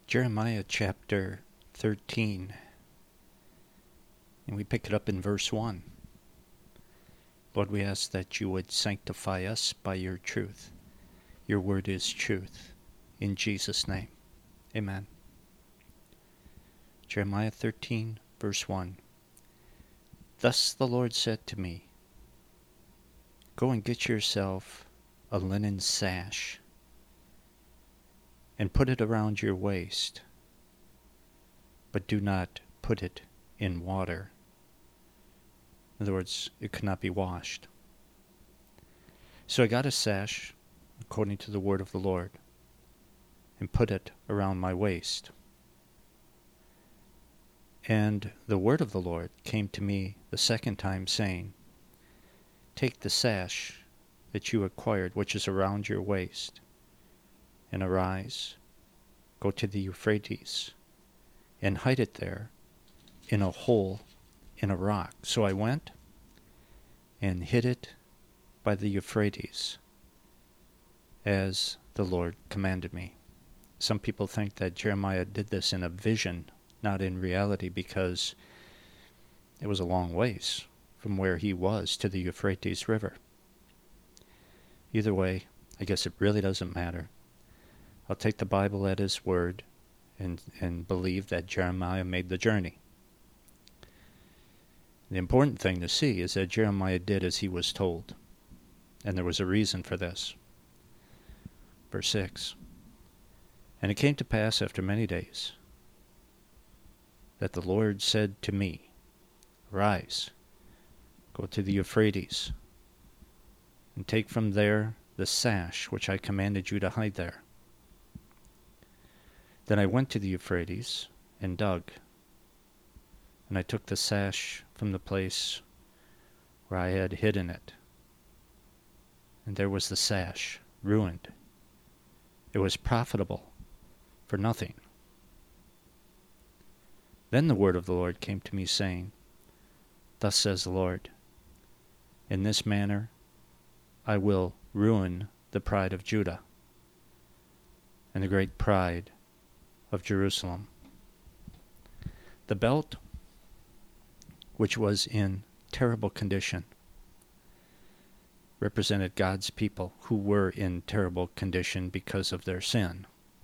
Jeremiah chapter 13, and we pick it up in verse 1. Lord, we ask that you would sanctify us by your truth. Your word is truth. In Jesus' name, amen. Jeremiah 13, verse 1. Thus the Lord said to me, Go and get yourself a linen sash, and put it around your waist, but do not put it in water. In other words, it could not be washed. So I got a sash, according to the word of the Lord, and put it around my waist. And the word of the Lord came to me the second time, saying, Take the sash that you acquired, which is around your waist, and arise, go to the Euphrates, and hide it there in a hole in a rock. So I went and hid it by the Euphrates, as the Lord commanded me. Some people think that Jeremiah did this in a vision, not in reality, because it was a long ways from where he was to the Euphrates River. Either way, I guess it really doesn't matter. I'll take the Bible at his word and believe that Jeremiah made the journey. The important thing to see is that Jeremiah did as he was told, and there was a reason for this. Verse 6. And it came to pass after many days that the Lord said to me, Arise, go to the Euphrates, and take from there the sash which I commanded you to hide there. Then I went to the Euphrates and dug, and I took the sash from the place where I had hidden it. And there was the sash, ruined. It was profitable for nothing. Then the word of the Lord came to me, saying, Thus says the Lord, In this manner I will ruin the pride of Judah, and the great pride of Jerusalem. The belt, which was in terrible condition, represented God's people who were in terrible condition because of their sin.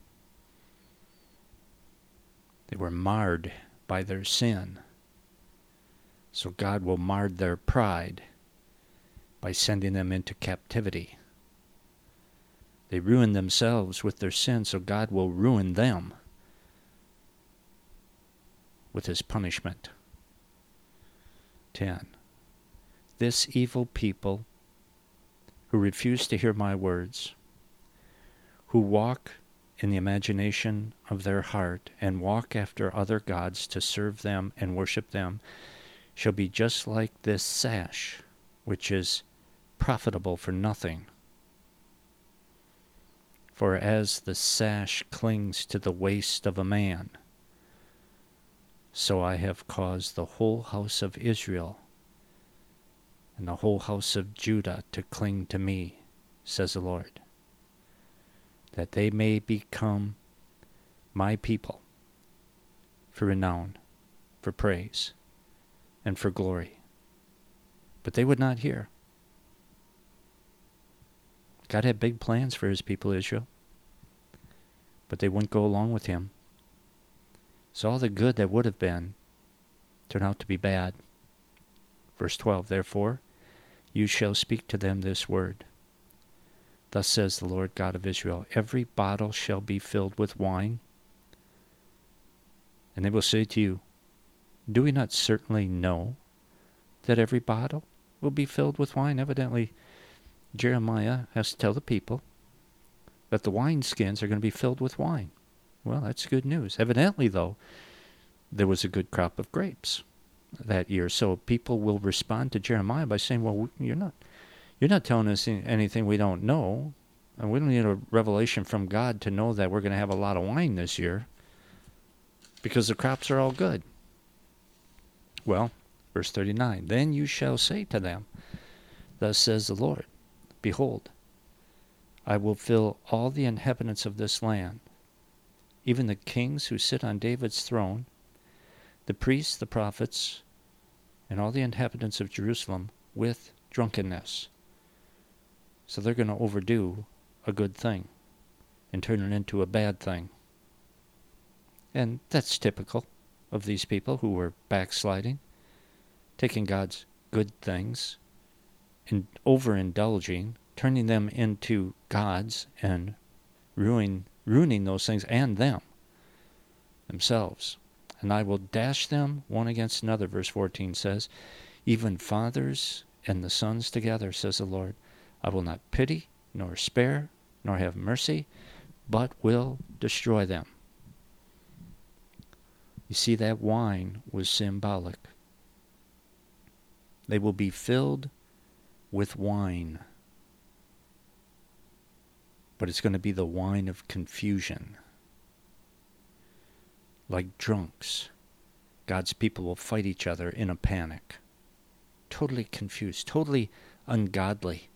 They were marred by their sin. So God will mar their pride by sending them into captivity. They ruined themselves with their sin, so God will ruin them with his punishment. 10. This evil people who refuse to hear my words, who walk in the imagination of their heart and walk after other gods to serve them and worship them, shall be just like this sash, which is profitable for nothing. For as the sash clings to the waist of a man, so I have caused the whole house of Israel and the whole house of Judah to cling to me, says the Lord, that they may become my people for renown, for praise, and for glory. But they would not hear. God had big plans for his people Israel, but they wouldn't go along with him. So all the good that would have been turned out to be bad. Verse 12, Therefore you shall speak to them this word. Thus says the Lord God of Israel, Every bottle shall be filled with wine. And they will say to you, Do we not certainly know that every bottle will be filled with wine? Evidently, Jeremiah has to tell the people that the wineskins are going to be filled with wine. Well, that's good news. Evidently, though, there was a good crop of grapes that year. So people will respond to Jeremiah by saying, well, you're not telling us anything we don't know. And we don't need a revelation from God to know that we're going to have a lot of wine this year because the crops are all good. Well, verse 39, Then you shall say to them, Thus says the Lord, Behold, I will fill all the inhabitants of this land even the kings who sit on David's throne, the priests, the prophets, and all the inhabitants of Jerusalem with drunkenness. So they're going to overdo a good thing and turn it into a bad thing. And that's typical of these people who were backsliding, taking God's good things and overindulging, turning them into gods and ruining those things and themselves. And I will dash them one against another, verse 14 says, even fathers and the sons together, says the Lord. I will not pity, nor spare, nor have mercy, but will destroy them. You see, that wine was symbolic. They will be filled with wine. But it's going to be the wine of confusion. Like drunks, God's people will fight each other in a panic. Totally confused, totally ungodly.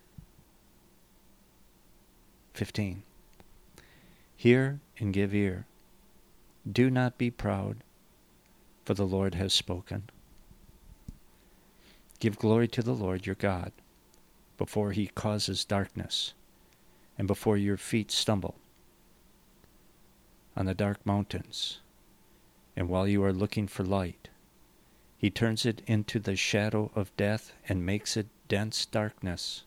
15. Hear and give ear. Do not be proud, for the Lord has spoken. Give glory to the Lord your God, before he causes darkness, and before your feet stumble on the dark mountains. And while you are looking for light, he turns it into the shadow of death and makes it dense darkness.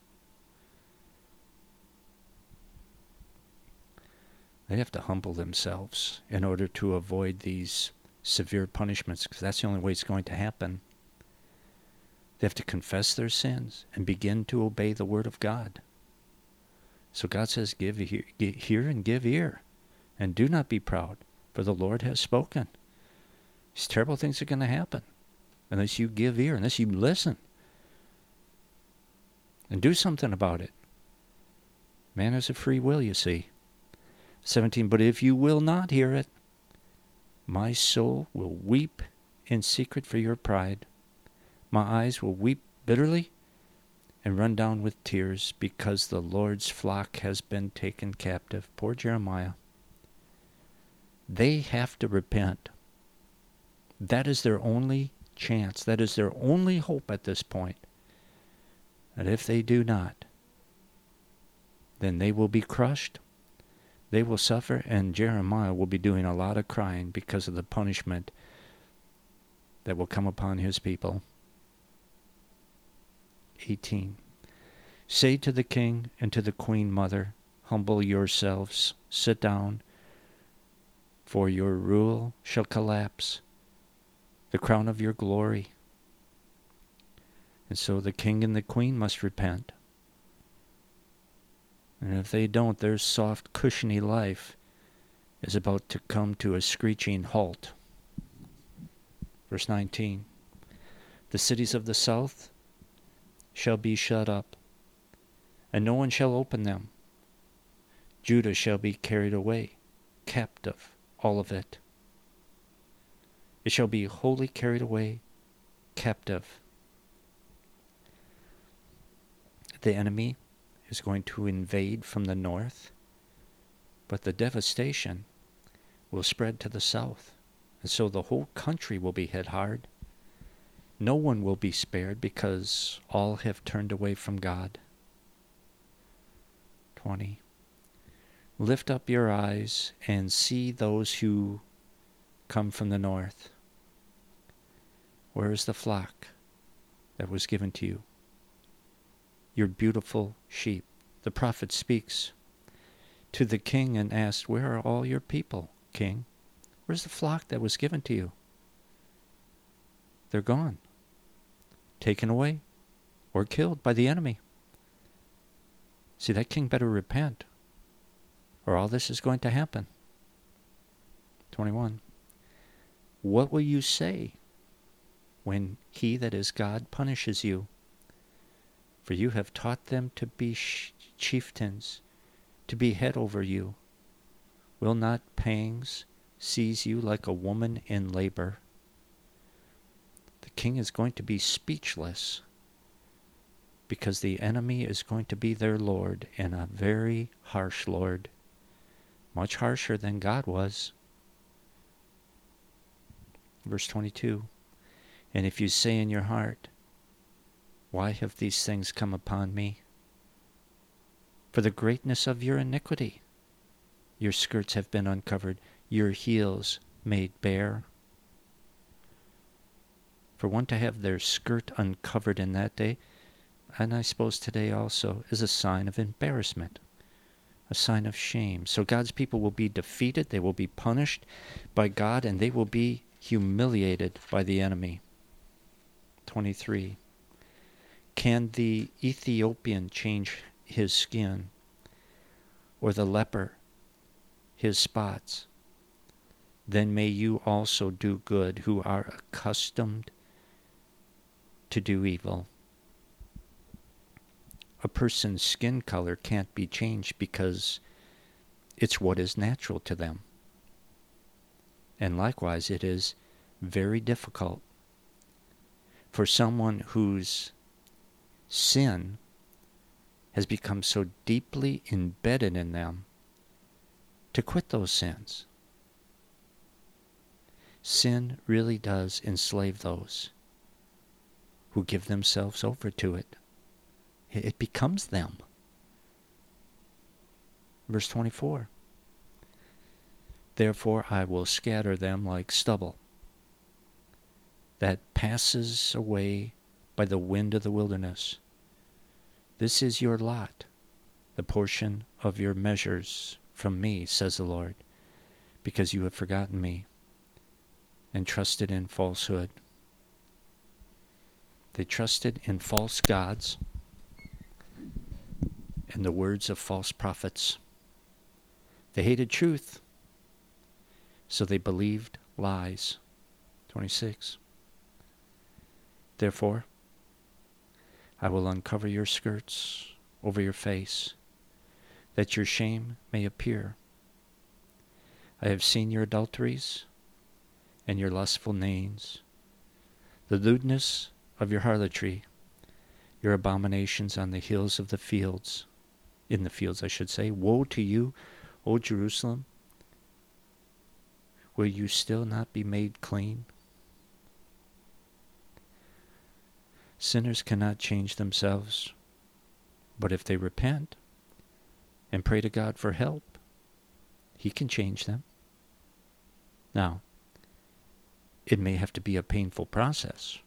They have to humble themselves in order to avoid these severe punishments, because that's the only way it's going to happen. They have to confess their sins and begin to obey the word of God. So God says, hear and give ear, and do not be proud, for the Lord has spoken. These terrible things are going to happen unless you give ear, unless you listen and do something about it. Man has a free will, you see. 17, but if you will not hear it, my soul will weep in secret for your pride. My eyes will weep bitterly and run down with tears because the Lord's flock has been taken captive. Poor Jeremiah. They have to repent. That is their only chance. That is their only hope at this point. And if they do not, then they will be crushed. They will suffer, and Jeremiah will be doing a lot of crying because of the punishment that will come upon his people. 18. Say to the king and to the queen mother, humble yourselves, sit down, for your rule shall collapse, the crown of your glory. And so the king and the queen must repent. And if they don't, their soft, cushiony life is about to come to a screeching halt. Verse 19. The cities of the south shall be shut up, and no one shall open them. Judah shall be carried away, captive, all of it. It shall be wholly carried away, captive. The enemy is going to invade from the north, but the devastation will spread to the south. And so the whole country will be hit hard. No one will be spared because all have turned away from God. 20. Lift up your eyes and see those who come from the north. Where is the flock that was given to you? Your beautiful sheep. The prophet speaks to the king and asks, where are all your people, king? Where's the flock that was given to you? They're gone, taken away, or killed by the enemy. See, that king better repent, or all this is going to happen. 21. What will you say when he that is God punishes you? For you have taught them to be chieftains, to be head over you. Will not pangs seize you like a woman in labor? The king is going to be speechless because the enemy is going to be their lord, and a very harsh lord. much harsher than God was. Verse 22, and if you say in your heart, why have these things come upon me? For the greatness of your iniquity, your skirts have been uncovered, your heels made bare. For one to have their skirt uncovered in that day, and I suppose today also, is a sign of embarrassment, a sign of shame. So God's people will be defeated, they will be punished by God, and they will be humiliated by the enemy. 23. Can the Ethiopian change his skin, or the leper his spots? Then may you also do good, who are accustomed to do evil. A person's skin color can't be changed because it's what is natural to them. And likewise, it is very difficult for someone whose sin has become so deeply embedded in them to quit those sins. Sin really does enslave those who give themselves over to it. It becomes them. Verse 24. Therefore I will scatter them like stubble that passes away by the wind of the wilderness. This is your lot, the portion of your measures from me, says the Lord, because you have forgotten me and trusted in falsehood. They trusted in false gods and the words of false prophets. They hated truth, so they believed lies. 26. Therefore, I will uncover your skirts over your face, that your shame may appear. I have seen your adulteries and your lustful names, the lewdness of your harlotry, your abominations on the hills of the fields, in the fields I should say. Woe to you, O Jerusalem! Will you still not be made clean? Sinners cannot change themselves, but if they repent and pray to God for help, He can change them. Now, it may have to be a painful process,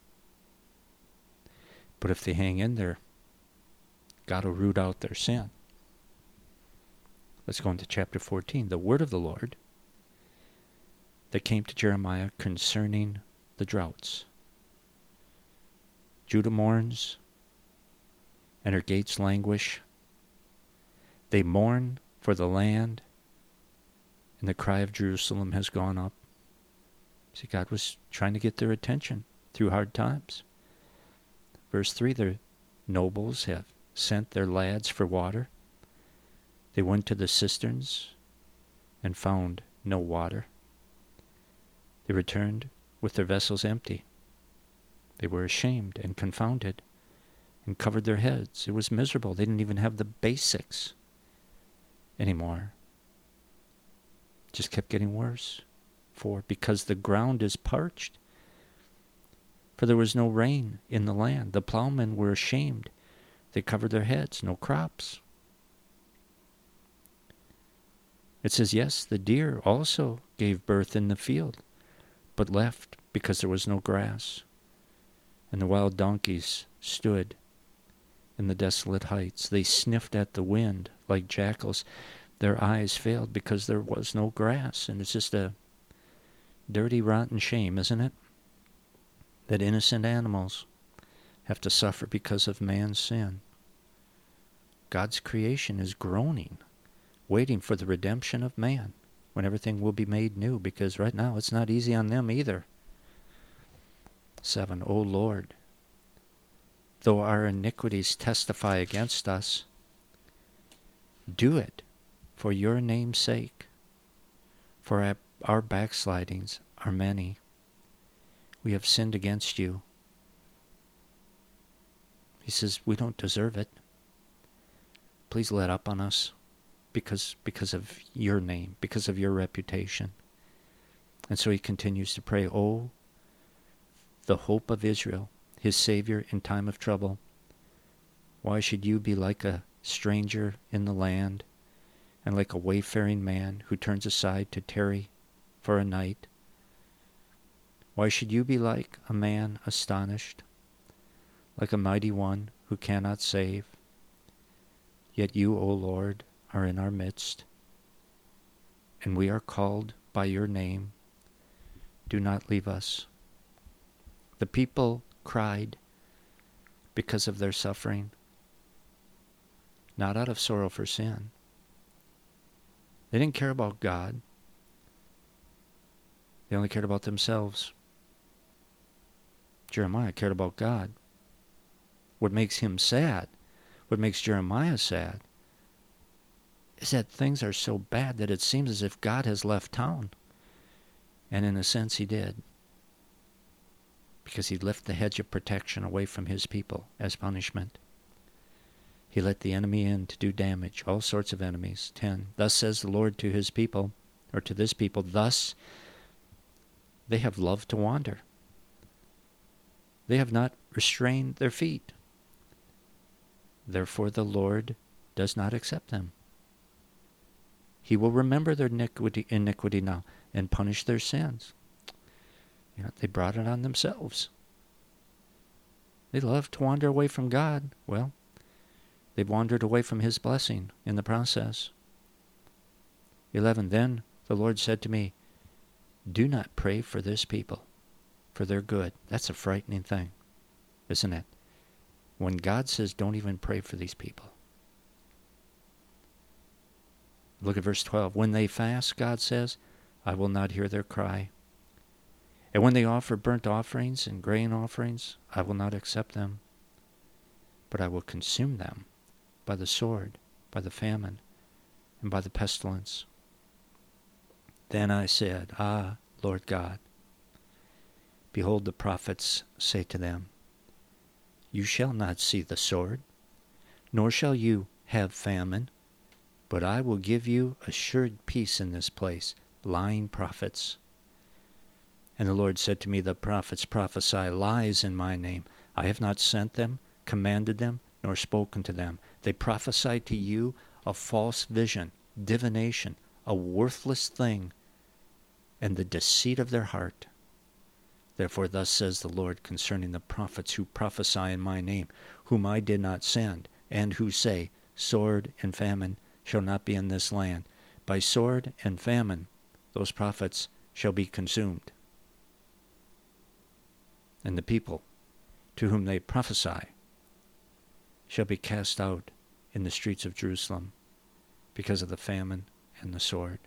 but if they hang in there, God will root out their sin. Let's go into chapter 14. The word of the Lord that came to Jeremiah concerning the droughts. Judah mourns, and her gates languish. They mourn for the land, and the cry of Jerusalem has gone up. See, God was trying to get their attention through hard times. Verse 3, the nobles have sent their lads for water. They went to the cisterns and found no water. They returned with their vessels empty. They were ashamed and confounded and covered their heads. It was miserable. They didn't even have the basics anymore. It just kept getting worse. Because the ground is parched. For there was no rain in the land. The plowmen were ashamed. They covered their heads. No crops. It says, yes, the deer also gave birth in the field, but left because there was no grass. And the wild donkeys stood in the desolate heights. They sniffed at the wind like jackals. Their eyes failed because there was no grass. And it's just a dirty, rotten shame, isn't it? That innocent animals have to suffer because of man's sin. God's creation is groaning, waiting for the redemption of man, when everything will be made new, because right now it's not easy on them either. 7. O Lord, though our iniquities testify against us, do it for your name's sake, for our backslidings are many. We have sinned against you. He says, we don't deserve it. Please let up on us. because of your name, because of your reputation. And so he continues to pray, "Oh, the hope of Israel, his Savior in time of trouble. Why should you be like a stranger in the land, and like a wayfaring man who turns aside to tarry for a night? Why should you be like a man astonished, like a mighty one who cannot save? Yet you, O Lord, are in our midst, and we are called by your name. Do not leave us." The people cried because of their suffering, not out of sorrow for sin. They didn't care about God. They only cared about themselves. Jeremiah cared about God. What makes him sad, what makes Jeremiah sad, is that things are so bad that it seems as if God has left town. And in a sense he did, because he left the hedge of protection away from his people as punishment. He let the enemy in to do damage, all sorts of enemies. 10. Thus says the Lord to his people, or to this people, thus they have loved to wander. They have not restrained their feet. Therefore the Lord does not accept them. He will remember their iniquity now and punish their sins. They brought it on themselves. They love to wander away from God. Well, they've wandered away from his blessing in the process. 11. Then the Lord said to me, "Do not pray for this people, for their good." That's a frightening thing, isn't it? When God says, don't even pray for these people. Look at verse 12. When they fast, God says, I will not hear their cry. And when they offer burnt offerings and grain offerings, I will not accept them. But I will consume them by the sword, by the famine, and by the pestilence. Then I said, Ah, Lord God, behold, the prophets say to them, You shall not see the sword, nor shall you have famine, but I will give you assured peace in this place, lying prophets. And the Lord said to me, The prophets prophesy lies in my name. I have not sent them, commanded them, nor spoken to them. They prophesy to you a false vision, divination, a worthless thing, and the deceit of their heart. Therefore thus says the Lord concerning the prophets who prophesy in my name, whom I did not send, and who say, Sword and famine shall not be in this land. By sword and famine those prophets shall be consumed. And the people to whom they prophesy shall be cast out in the streets of Jerusalem because of the famine and the sword.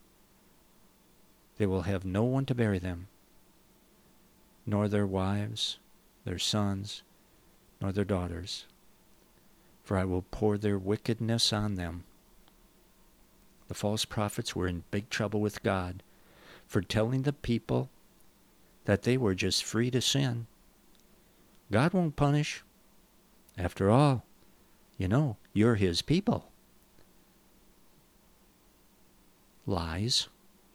They will have no one to bury them, nor their wives, their sons, nor their daughters, for I will pour their wickedness on them. The false prophets were in big trouble with God for telling the people that they were just free to sin. God won't punish. After all, you're his people. Lies.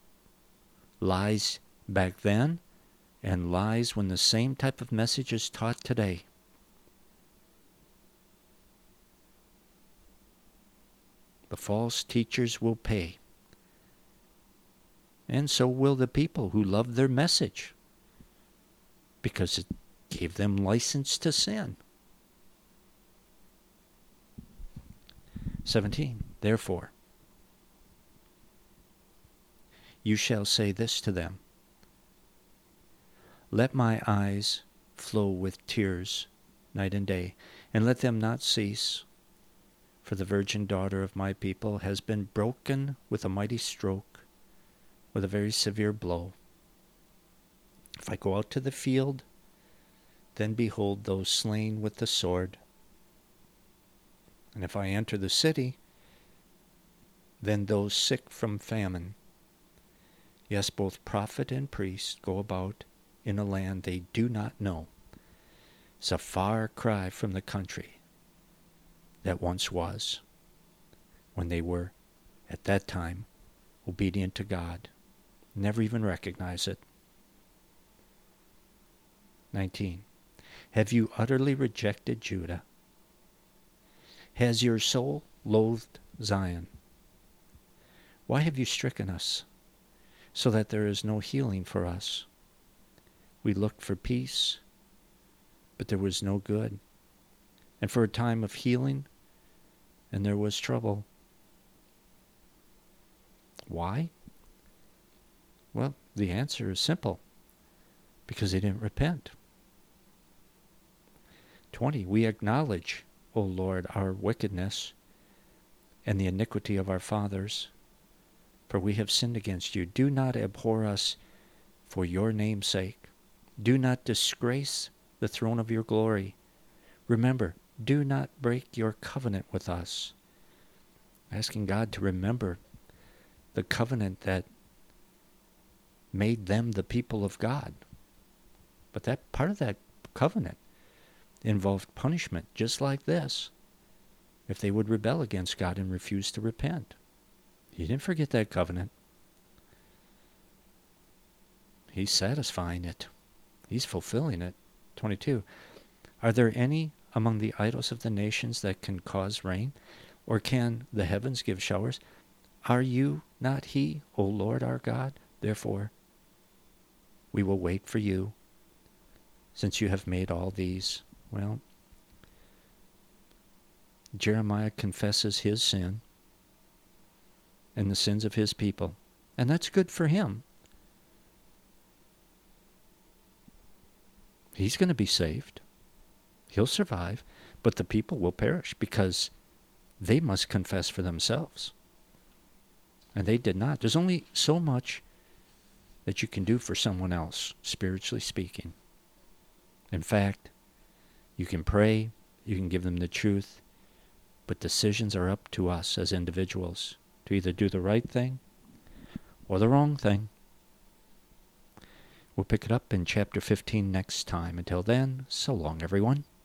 Lies back then, and lies when the same type of message is taught today. The false teachers will pay. And so will the people who love their message, because it gave them license to sin. 17. Therefore, you shall say this to them, Let my eyes flow with tears night and day, and let them not cease. For the virgin daughter of my people has been broken with a mighty stroke, with a very severe blow. If I go out to the field, then behold those slain with the sword. And if I enter the city, then those sick from famine. Yes, both prophet and priest go about in a land they do not know. It's a far cry from the country that once was, when they were at that time, obedient to God. Never even recognize it. 19. Have you utterly rejected Judah? Has your soul loathed Zion? Why have you stricken us, so that there is no healing for us? We looked for peace, but there was no good, and for a time of healing, and there was trouble. Why? Well, the answer is simple. Because they didn't repent. 20. We acknowledge, O Lord, our wickedness and the iniquity of our fathers, for we have sinned against you. Do not abhor us for your name's sake. Do not disgrace the throne of your glory. Remember, do not break your covenant with us. Asking God to remember the covenant that made them the people of God. But that part of that covenant involved punishment, just like this, if they would rebel against God and refuse to repent. He didn't forget that covenant. He's satisfying it. He's fulfilling it. 22. Are there any among the idols of the nations that can cause rain? Or can the heavens give showers? Are you not he, O Lord our God? Therefore, we will wait for you, since you have made all these. Well, Jeremiah confesses his sin and the sins of his people, and that's good for him. He's going to be saved. He'll survive, but the people will perish because they must confess for themselves. And they did not. There's only so much that you can do for someone else, spiritually speaking. In fact, you can pray, you can give them the truth, but decisions are up to us as individuals to either do the right thing or the wrong thing. We'll pick it up in chapter 15 next time. Until then, so long, everyone.